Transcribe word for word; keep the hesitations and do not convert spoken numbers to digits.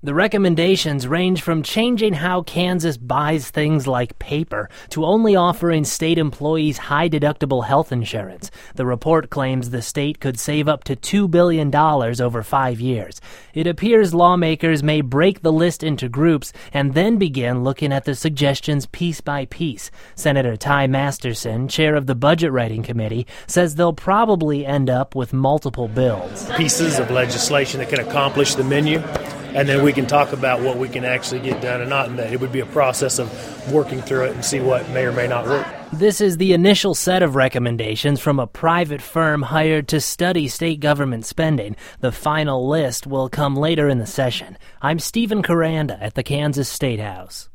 The recommendations range from changing how Kansas buys things like paper to only offering state employees high-deductible health insurance. The report claims the state could save up to two billion dollars over five years. It appears lawmakers may break the list into groups and then begin looking at the suggestions piece by piece. Senator Ty Masterson, chair of the Budget Writing Committee, says they'll probably end up with multiple bills. Pieces of legislation that can accomplish the menu, and then we can talk about what we can actually get done and not. And that it would be a process of working through it and see what may or may not work. This is the initial set of recommendations from a private firm hired to study state government spending. The final list will come later in the session. I'm Stephen Caranda at the Kansas State House.